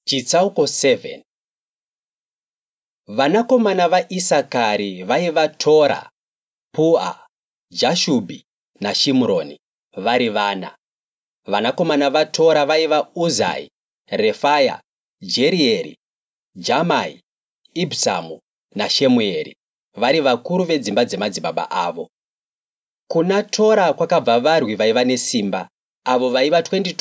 Chitsauko 7. Vanakomana vaIsakari vaiva Tora, Pua, Jashubhi naShimuroni vari vana. Vanakomana vaTora vaiva Uzai, Refaya, Jerieri, Jamai, Ibsamu naShemueri vari vakuru vedzimba dzemadzibaba avo. Kuna Tora kwakabva varwi vaiva nesimba, avo vaiva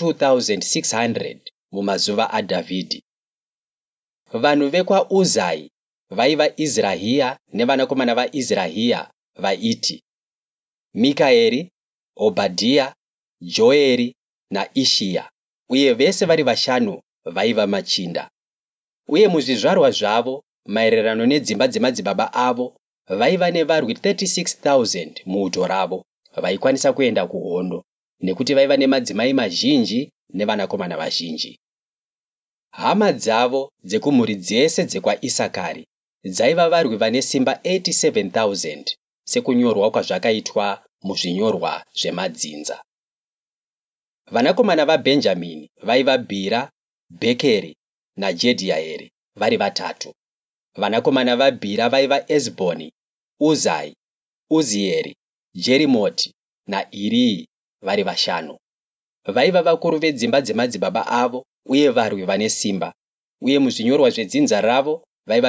22,600 mumazuva aDhavhidhi. Vanhu vekwaUzai vaiva Izirahia nevanakomana vaIzirahia vaiti: Mikaeri, Obhadhia, Joeri naIshia, uye vese vari vashanu vaiva machinda. Uye muzvizvarwa zvavo, maererano nedzimba dzemadzibaba avo, vaiva nevarwi 36,000 muuto ravo, vaikwanisa kuenda kuhondo, nekuti vaiva nemadzimai mazhinji nevanakomana vazhinji. Hama dzavo dzekumhuri dzese dzekwaIsakari dzaiva varwi vane simba 87,000 sekunyorwa kwazvakaitwa muzvinyorwa zvemadzinza. Vanakomana vaBhenjamini vaiva Bhira, Bhekeri naJedhiaeri vari vatatu. Vanakomana vaBhira vaiva Ezibhoni, Uzai, Uzieri, Jerimoti naIrii vari vashanu. Vaiva vakuru vedzimba dzemadzibaba avo uye varwi vane simba, uye muzvinyorwa zvedzinza ravo vaiva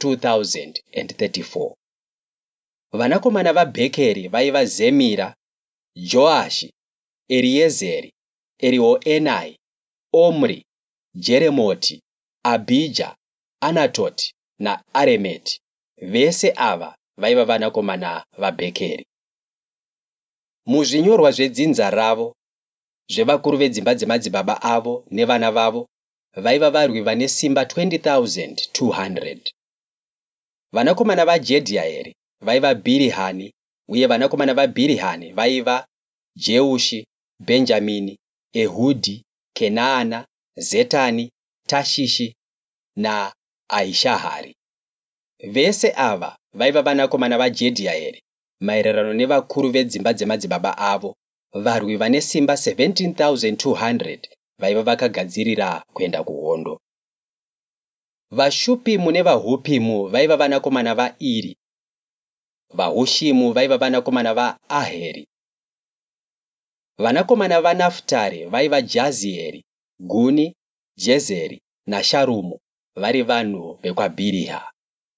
22,034. Vanakomana vaBhekeri vaiva Zemira, Joashi, Eriezeri, Erioenai, Omri, Jeremoti, Abhija, Anatoti naAremeti. Vese ava vaiva vanakomana vaBhekeri. Muzvinyorwa zvedzinza ravo zvevakuru vedzimba dzemadzibaba avo nevana vavo vaiva varwi vane simba 20,200. Vanakomana vaJedhiaeri vaiva Bhirihani, uye vanakomana vaBhirihani vaiva Jeushi, Bhenjamini, Ehudhi, Kenaana, Zetani, Tashishi naAishahari. Vese ava vaiva vanakomana vaJedhiaeri maererano nevakuru vedzimba dzemadzibaba avo, varwi vane simba 17,200 vaiva vakagadzirira kuenda kuhondo. VaShupimu nevaHupimu vaiva vanakomana vaIri. VaHushimu vaiva vanakomana vaAheri. Vanakomana vaNafutari vaiva Jazieri, Guni, Jezeri naSharumu vari vanhu vekwaBhiriha.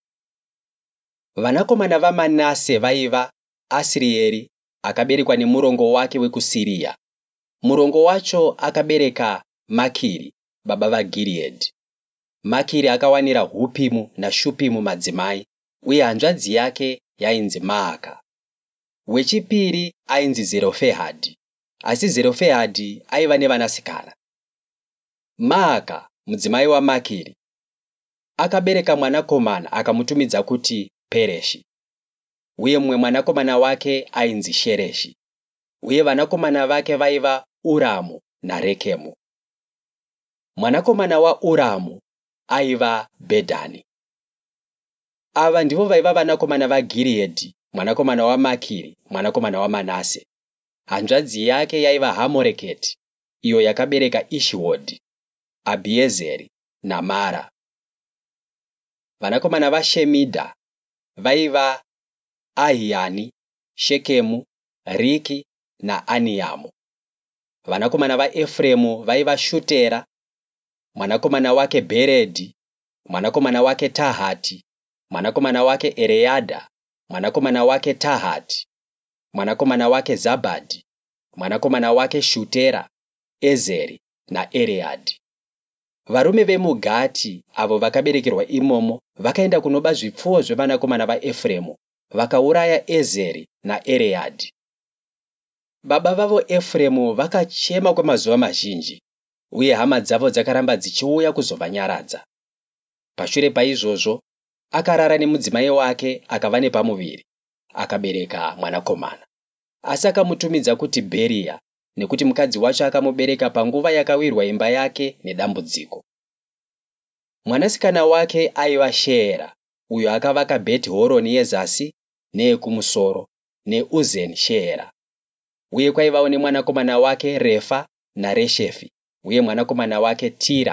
Vanakomana vaManase vaiva Asirieri, akaberekwa nemurongo wake wekuSiria. Murongo wacho akabereka Makiri, baba vaGireadhi. Makiri akawanira Hupimu naShupimu madzimai, uye hanzvadzi yake yainzi Maaka. Wechipiri ainzi Zerofehadhi, asi Zerofehadhi aiva nevanasikana. Maaka, mudzimai waMakiri, akabereka mwanakomana akamutumidza kuti Pereshi, uye mumwe mwanakomana wake ainzi Shereshi, uye vanakomana vake vaiva Uramu naRekemu. Mwanakomana waUramu aiva Bhedhani. Ava ndivo vaiva vanakomana vaGireadhi, mwanakomana waMakiri, mwanakomana waManase. Hanzvadzi yake yaiva Hamoreketi, iyo yakabereka Ishihodhi, Abhiezeri naMara. Vanakomana vaShemidha vaiva Ahiani, Shekemu, Riki naAniamu. Vanakomana vaEfuremu vaiva Shutera, mwanakomana wake Bheredhi, mwanakomana wake Tahati, mwanakomana wake Ereadha, mwanakomana wake Tahati, mwanakomana wake Zabhadhi, mwanakomana wake Shutera, Ezeri naEreadhi. Varume vemuGati avo vakaberekerwa imomo vakaenda kunoba zvipfuwo zvevanakomana vaEfuremu, vakauraya Ezeri naEreadhi. Baba vavo Efuremu vakachema kwemazuva mazhinji, uye hama dzavo dzakaramba dzichiuya kuzovanyaradza. Pashure paizvozvo, akarara nemudzimai wake akava nepamuviri, akabereka mwanakomana. Asi akamutumidza kuti Bheria, nekuti mukadzi wacho akamubereka panguva yakawirwa imba yake nedambudziko. Mwanasikana wake aiva Sheera, uyo akavaka Bheti Horoni yezasi neyekumusoro neUzeni Sheera. Uye kwaivawo nemwanakomana wake Refa naReshefi, uye mwanakomana wake Tira,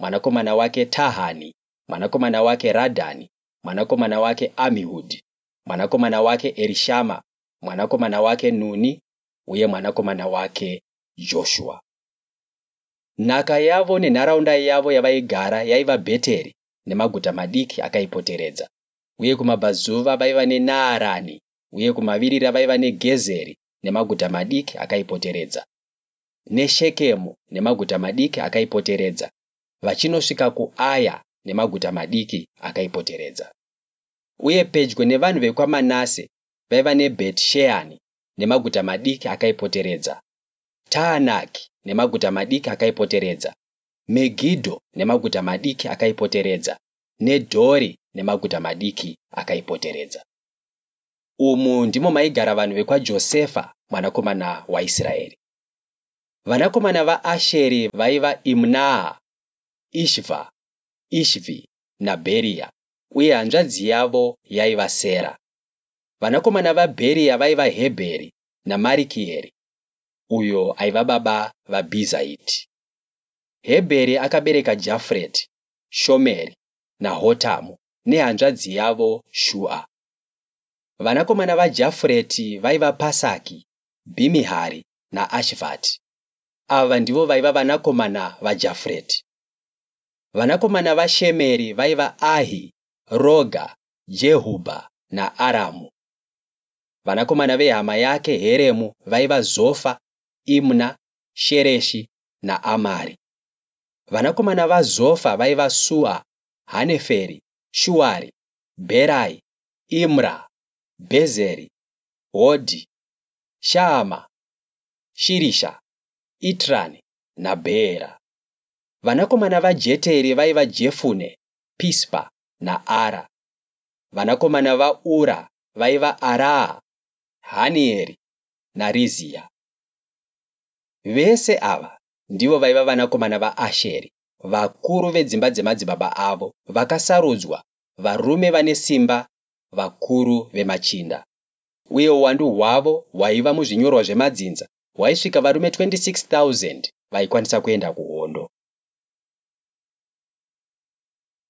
mwanakomana wake Tahani, mwanakomana wake Radhani, mwanakomana wake Amihudhi, mwanakomana wake Erishama, mwanakomana wake Nuni, uye mwanakomana wake Joshua. Nhaka yavo nenharaunda yavo yavaigara yaiva Bheteri nemaguta madiki akaipoteredza, uye kumabvazuva vaiva neNaarani, uye kumavirira vaiva neGezeri nemaguta madiki akaipoteredza, neShekemu nemaguta madiki akaipoteredza, vachinosvika kuAya nemaguta madiki akaipoteredza. Uye pedyo nevanhu vekwaManase vaiva neBhet-Sheani nemaguta madiki akaipoteredza, Taanaki nemaguta madiki akaipoteredza, Megidho nemaguta madiki akaipoteredza, neDhori nemaguta madiki akaipoteredza. Umu ndimo maigara vanhu vekwaJosefa mwanakomana waIsraeri. Vanakomana vaAsheri vaiva Imnaa, Ishva, Ishvi naBheria, uye hanzvadzi yavo yaiva Sera. Vanakomana vaBheria vaiva Hebheri naMarikieri, uyo aiva baba vaBhizaiti. Hebheri akabereka Jafureti, Shomeri naHotamu nehanzvadzi yavo Shua. Vanakomana vaJafureti vaiva Pasaki, Bhimihari naAshivhati. Ava ndivo vaiva vanakomana vaJafureti. Vanakomana vaShemeri vaiva Ahi, Roga, Jehubha naAramu. Vanakomana vehama yake Heremu vaiva Zofa, Imna, Shereshi naAmari. Vanakomana vaZofa vaiva Sua, Haneferi, Shuari, Bherai, Imra, Bhezeri, Hodhi, Shaama, Shirisha, Itrani naBheera. Vanakomana vaJeteri vaiva Jefune, Pispa naAra. Vanakomana vaUra vaiva Araa, Hanieri naRizia. Vese ava ndivo vaiva vanakomana vaAsheri, vakuru vedzimba dzemadzibaba avo, vakasarudzwa, varume vane simba, vakuru vemachinda. Uye uwandu hwavo hwaiva muzvinyorwa zvemadzinza hwaisvika varume 26,000 vaikwanisa kuenda kuhondo.